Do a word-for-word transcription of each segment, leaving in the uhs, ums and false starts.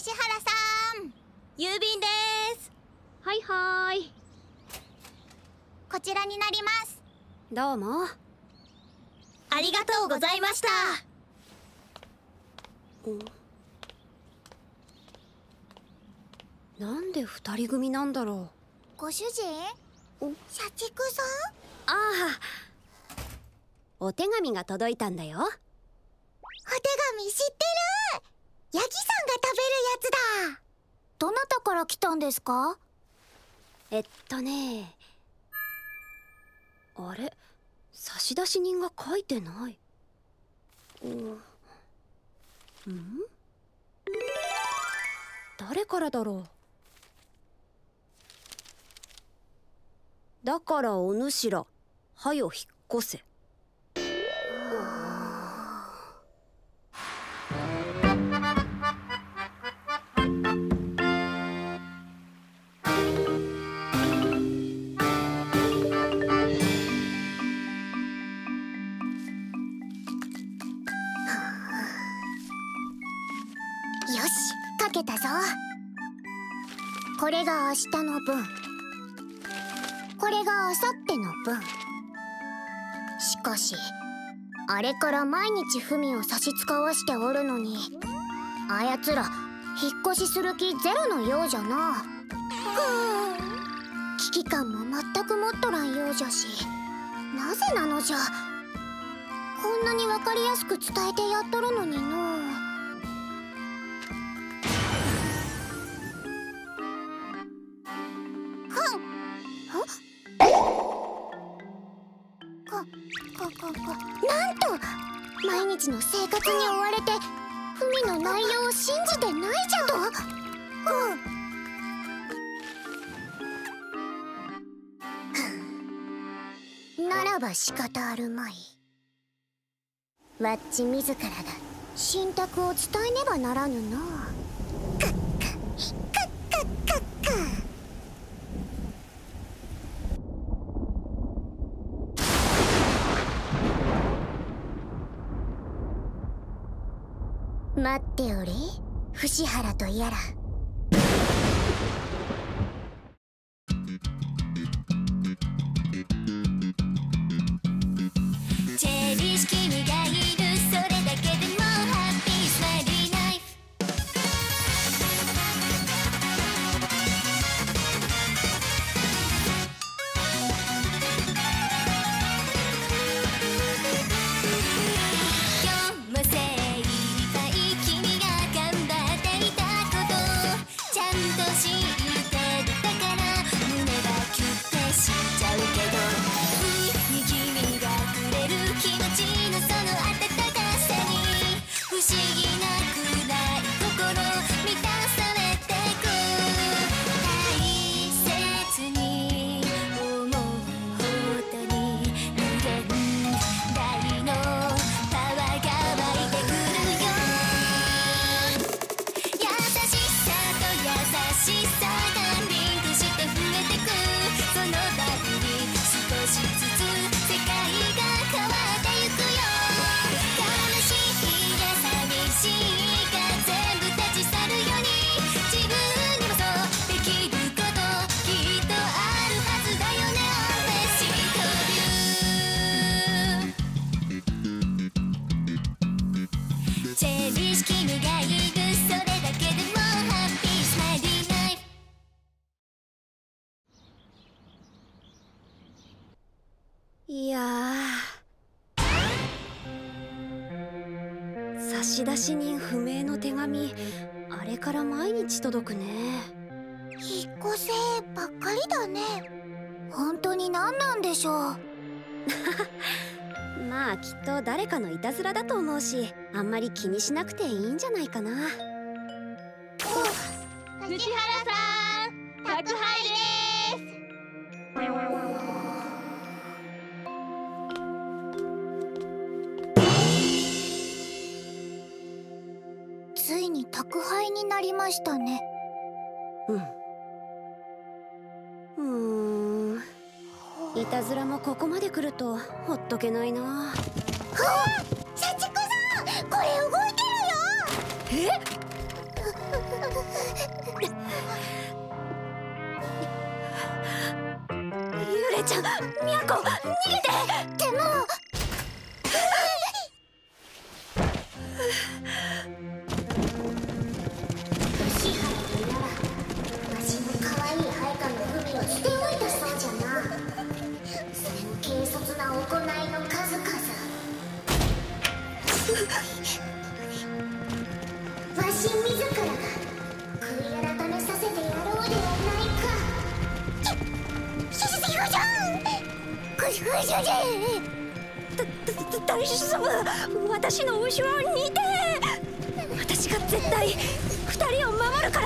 藤原さん、郵便です。 はいはーい。 こちらになります。 どうも。 ありがとうございました。 なんで二人組なんだろう。ご主人？社畜さん？ ああ、お手紙が届いたんだよ。お手紙知ってる。ヤギさんが食べるやつだ。どなたから来たんですか？ えっとね、あれ、差出人が書いてない。うん、うん？誰からだろう。だからお主ら、はよ引っ越せ。 よし、書けたぞ。これが明日の分、これが明後日の分。しかしあれから毎日文を差し使わしておるのに、あやつら引っ越しする気ゼロのようじゃな。ふう、危機感も全く持っとらんようじゃし、なぜなのじゃ。こんなに分かりやすく伝えてやっとるのにのう。なんと毎日の生活に追われて文の内容を信じてないじゃと。うん、ならば仕方あるまい。わっち自らが信託を伝えねばならぬな。かっかかっかっかっか。待っておれ、藤原とやら。チェリッシュ君がいる、それだけでもハッピースマイリーライフ。今日もせいやー、差出人不明の手紙、あれから毎日届くね。引っ越せばっかりだね。本当に何なんでしょう。 まあきっと誰かのいたずらだと思うし、あんまり気にしなくていいんじゃないかな。 藤原さん、宅配です。ついに宅配になりましたね。 うん。うーん。いたずらもここまで来るとほっとけないな。はあ、 社畜さん、これ動いてるよ。 え？ 幽霊ちゃん、みやこ、逃げて。でも吉原とやら、わしの可愛い配下の文を捨ておいたそうじゃな。それも軽率な行いの数々。わし自らが悔い改めさせてやろうではないか。しししぐじゃんぐじぐじゃで大丈夫、私の後ろにいて。私が絶対二人を守るから。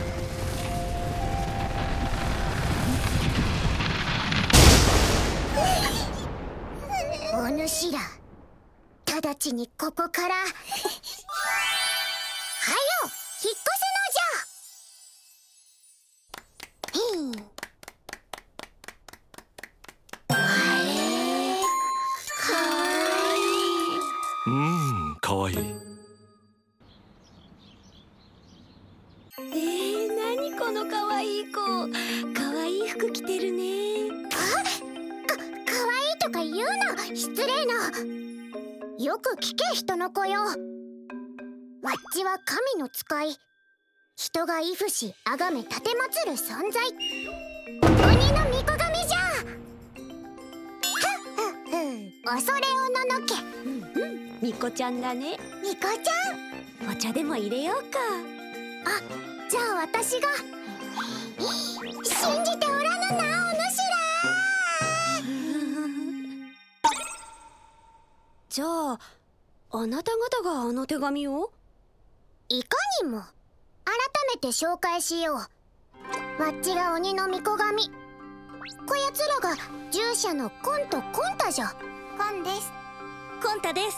お主ら、直ちにここからはよ引っ越せのじゃ。ひんうーん、かわいい。 えー、何この可愛い子。可愛い服着てるね。 あ、か、かわいいとか言うな、失礼な。よく聞け、人の子よ。わっちは神の使い、人が畏怖し崇め奉る存在、鬼の御子神じゃ。はっはっは、恐れおののけ。 うんうん、みこちゃんだね。 みこちゃん、 お茶でも入れようか。 あ、じゃあ私が。信じておらぬな、お主ら。 じゃああなた方があの手紙を？ いかにも。改めて紹介しよう。わっちが鬼の御子神、こやつらが従者のコンとコンタじゃ。コンです。 コンタです。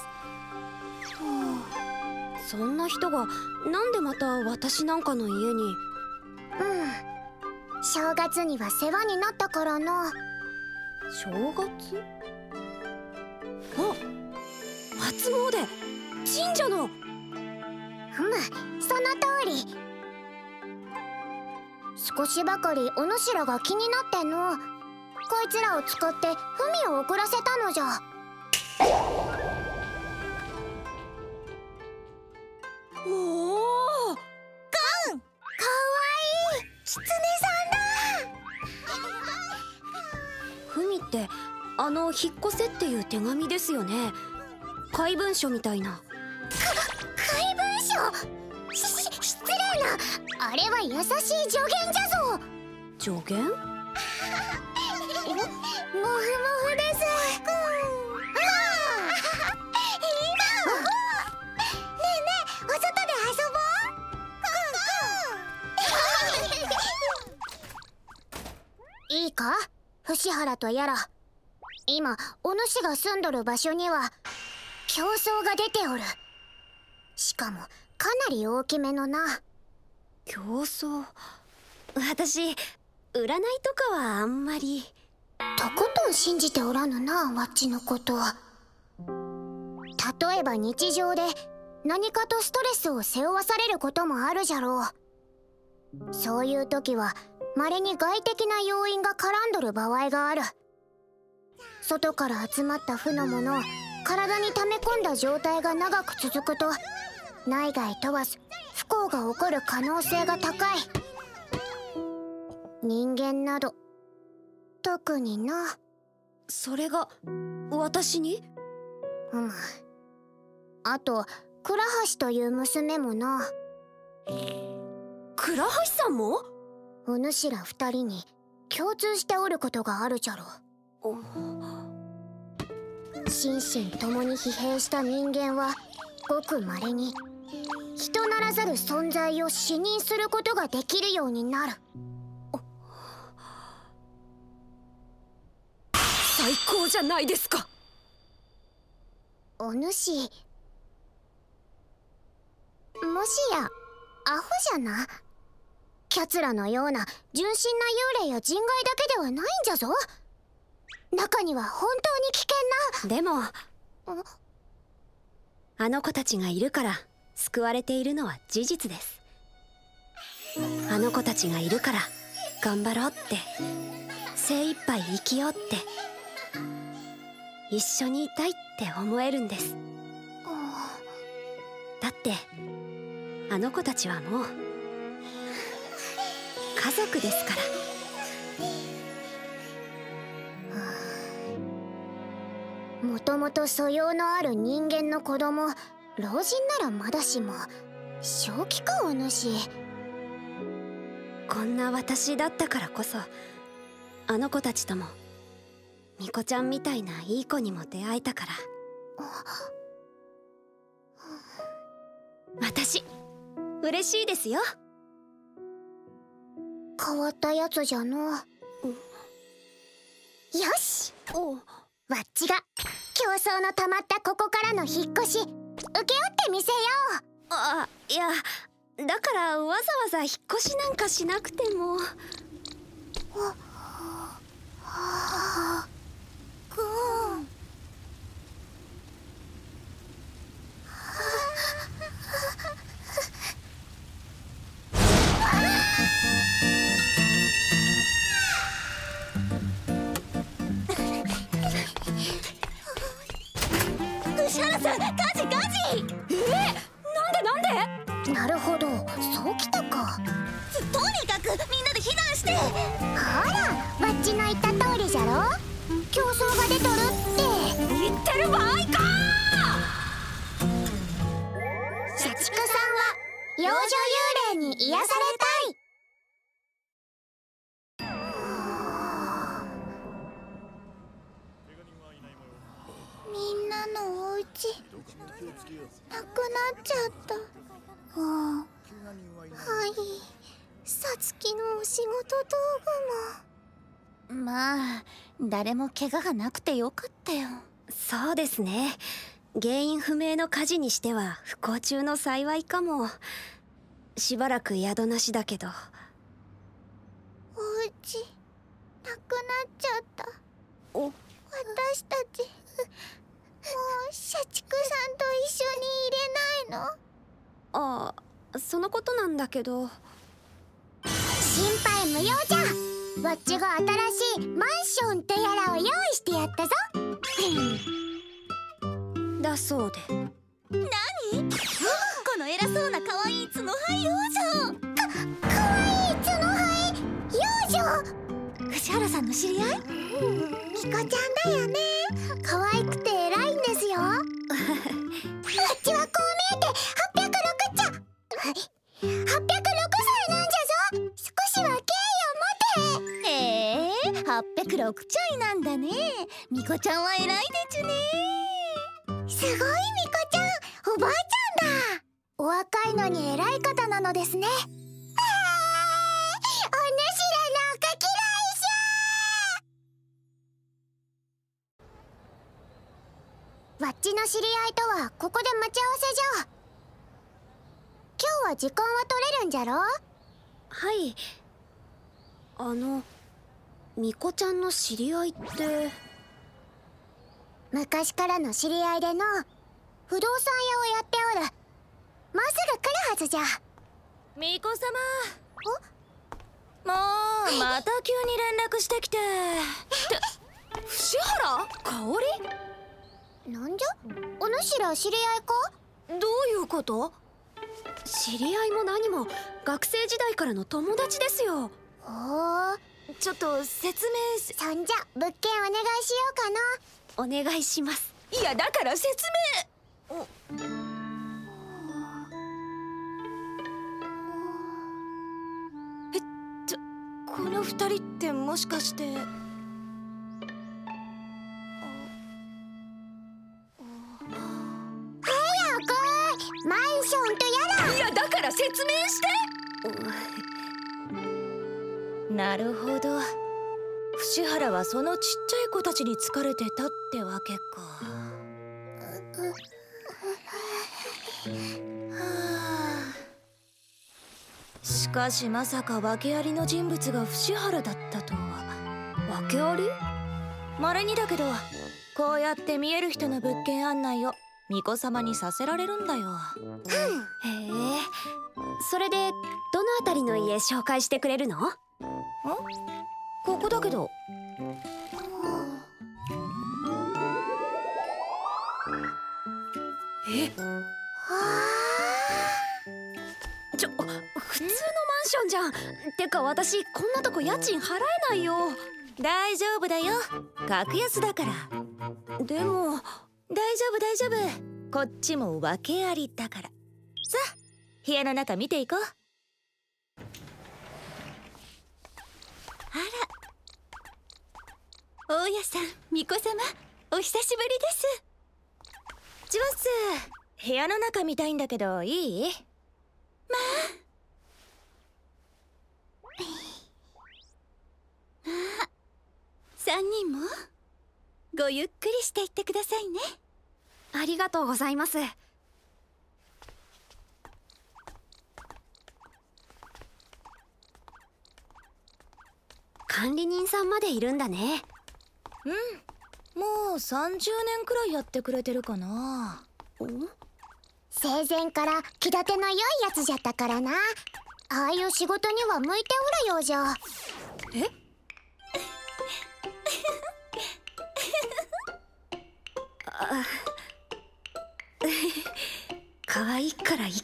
そんな人がなんでまた私なんかの家に？ うん、正月には世話になったからな。 正月？あ、初詣、神社の。 ふむ、その通り。少しばかりお主らが気になっての。こいつらを使って文を送らせたのじゃ。 おお、 ガン、かわいいキツネさんだ。 ふみってあの引っ越せっていう手紙ですよね。怪文書みたいな。 か、怪文書。し、し、失礼な。あれは優しい助言じゃぞ。 助言？ もふもふです。いいか、伏原とやら。今お主が住んどる場所には競争が出ておる。しかもかなり大きめのな。 競争？私占いとかはあんまり。 とことん信じておらぬな、わっちのことは。例えば日常で何かとストレスを背負わされることもあるじゃろう。そういう時は稀に外的な要因が絡んどる場合がある。外から集まった負のものを体に溜め込んだ状態が長く続くと、内外問わず不幸が起こる可能性が高い。人間など特にな。 それが私に？ うん。あと倉橋という娘もな。 倉橋さんも？ お主ら二人に共通しておることがあるじゃろう。心身ともに疲弊した人間はごく稀に人ならざる存在を視認することができるようになる。 最高じゃないですか。 お主、もしやアホじゃな。キャツらのような純真な幽霊や人外だけではないんじゃぞ。中には本当に危険な。 でもあの子たちがいるから救われているのは事実です。 あの子たちがいるから頑張ろうって、精一杯生きようって、一緒にいたいって思えるんです。だってあの子たちはもう家族ですから。 もともと素養のある人間の子供、老人ならまだしも正気かお主。 こんな私だったからこそ、あの子たちともミコちゃんみたいないい子にも出会えたから。私嬉しいですよ。 変わったやつじゃの。よし、 おわっちが競争のたまったここからの引っ越し請け負ってみせよう。 あ、いや、だからわざわざ引っ越しなんかしなくても。 ああ、くん。 石原さん、火事火事。えー、なんでなんで。 なるほど、そうきたか。 とにかくみんなで避難して。 ほら、わっちの言った通りじゃろ。競争が出とるって言ってる場合か。 社畜さんは幼女幽霊に癒されたい。みんなのお家なくなっちゃった。ははい、さつきのお仕事道具も。まあ、誰も怪我がなくてよかったよ。 そうですね。原因不明の火事にしては不幸中の幸いかも。しばらく宿なしだけど。 お家なくなっちゃった。 お、 私たちもう社畜さんと一緒にいれないの？ ああ、そのことなんだけど。 心配無用じゃ。わっちが新しいマンションってやらを用意してやったぞ。 だそうで。 何？この偉そうな可愛い角生え幼女。か、可愛い角生え幼女。藤原さんの知り合い？みこちゃんだよね。可愛くて偉いんですよ。わっちはこう見えてはっぴゃくろくちゃ。はっぴゃくろくさいなんじゃぞ。少しは敬意を持て。へえ、はっぴゃくろくちゃいなんだね。みこちゃんは偉いでちゅね。すごいみこちゃん、おばあちゃんだ。お若いのに偉い方なのですね。はーい、お主らのかきらいしゃ。わっちの知り合いとはここで待ち合わせじゃ。今日は時間は取れるんじゃろ？ はい。あの、みこちゃんの知り合いって。 昔からの知り合いでの、不動産屋をやっておる。もうすぐ来るはずじゃ。 みこさま。 もうまた急に連絡してきて。って伏原香織？ なんじゃ、お主ら知り合いか？ どういうこと？知り合いも何も学生時代からの友達ですよ。 ほう、 ちょっと説明し。 そんじゃ物件お願いしようかな。 お願いします。いや、だから説明。えっと、この二人ってもしかして。 マンションとやら。 いや、だから説明して。なるほど。伏原はそのちっちゃい子たちに疲れてたってわけか。しかしまさか訳ありの人物が伏原だったとは。訳あり？稀にだけど、こうやって見える人の物件案内を巫女様にさせられるんだよ。へえ。それでど辺りの家紹介してくれるの？ん？ ここだけど。 え？ちょ、普通のマンションじゃん。てか私こんなとこ家賃払えないよ。 大丈夫だよ、格安だから。 でも大丈夫大丈夫、こっちも訳ありだから。さあ部屋の中見ていこう。 あら、大家さん、巫女様、お久しぶりです。 ジュワッス、部屋の中見たいんだけどいい？ まああ、三人もごゆっくりしていってくださいね。 ありがとうございます。管理人さんまでいるんだね。 うん、もうさんじゅうねんくらいやってくれてるかな。 生前から気立ての良いやつじゃったからな。ああいう仕事には向いておるようじゃ。 え？あ可愛いからいっか。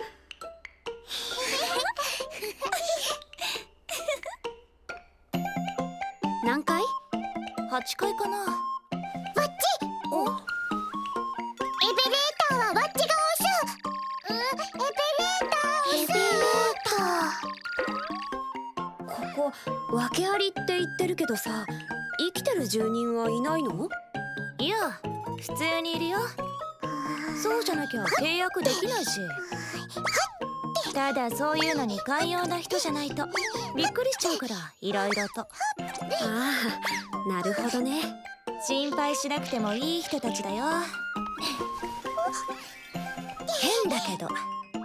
何階？ はちかいかな。 わっち、おエベレーターはわっちが押す。うん、エベレーター押す。エベレーター。 ここ訳ありって言ってるけどさ、生きてる住人はいないの？ いや、普通にいるよ。そうじゃなきゃ契約できないし。ただそういうのに寛容な人じゃないとびっくりしちゃうから、いろいろと。 ああ、なるほどね。 心配しなくてもいい人たちだよ。変だけど。そっか。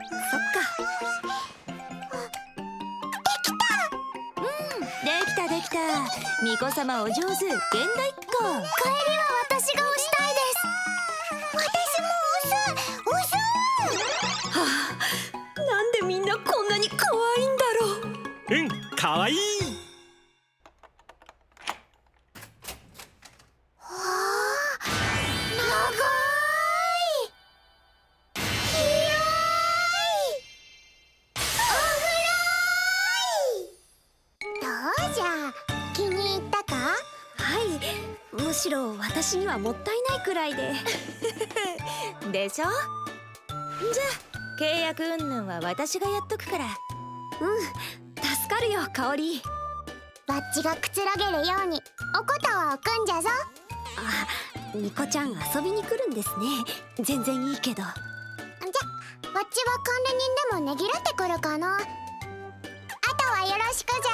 うん、できたできた。巫女様お上手、現代っ子。 帰りは私が押したいです。私も押す押す。 はあ、なんでみんなこんなに可愛いんだろう。 うん、かわいい。 はあ、長い。広い。お風呂。どうじゃ、気に入ったか？ はい、むしろ私にはもったいないくらいで。 でしょ。じゃあ契約云々は私がやっとくから。 うん、助かるよ、香り。 バッチがくつろげるようにおこたは置くんじゃぞ。 あ、ニコちゃん遊びに来るんですね。全然いいけど。 じゃ、バッチは管理人でもねぎらってくるかな。あとはよろしくじ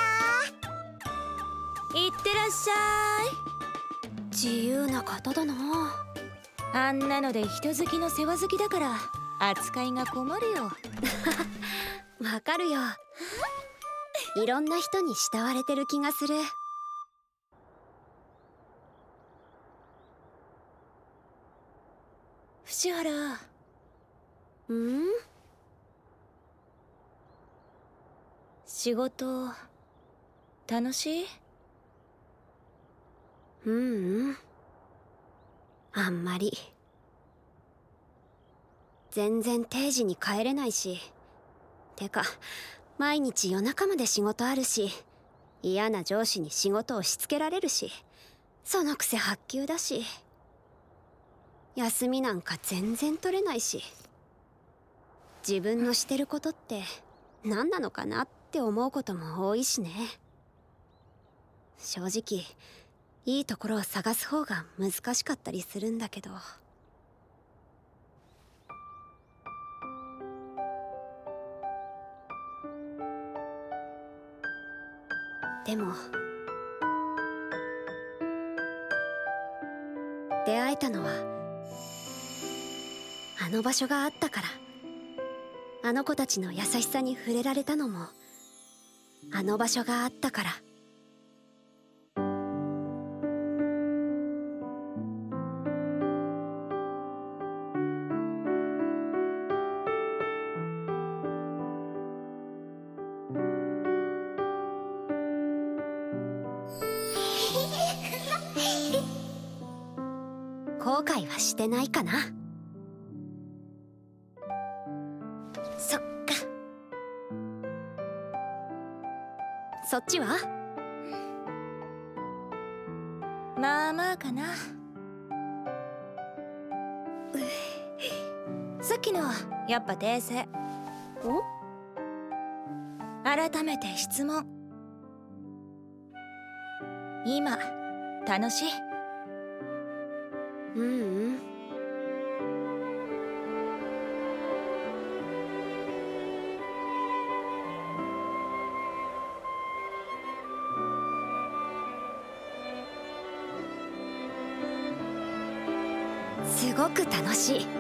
いってらっしゃ自由な方だな。 い。あんなので人好きの世話好きだから扱いが困るよ。 わかるよ。いろんな人に慕われてる気がする。 藤原、 うん？ 仕事楽しい？ うんうん、あんまり。全然定時に帰れないし、てか毎日夜中まで仕事あるし、嫌な上司に仕事をしつけられるし、そのくせ発給だし、休みなんか全然取れないし、自分のしてることって何なのかなって思うことも多いしね。正直いいところを探す方が難しかったりするんだけど。でも出会えたのはあの場所があったから。あの子たちの優しさに触れられたのもあの場所があったから。 後悔はしてないかな。 そっか。 そっちは？ まあまあかな。さっきのやっぱ訂正。 お？ 改めて質問。今楽しい？ うんうん。すごく楽しい。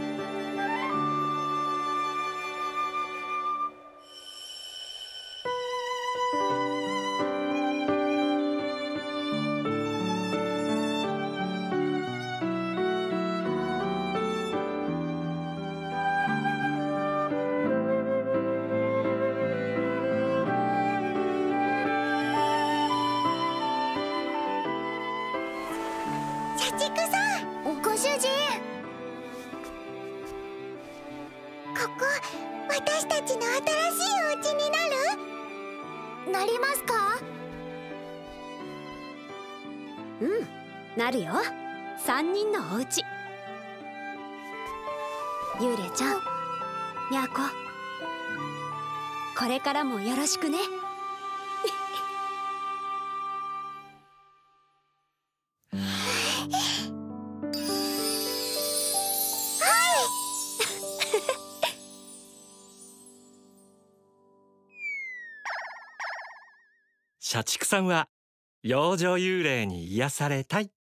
社畜さん、ご主人。ここ私たちの新しいお家になる？なりますか？ うん、なるよ。三人のお家。幽霊ちゃん、にゃーこ、これからもよろしくね。 社畜さんは養生幽霊に癒されたい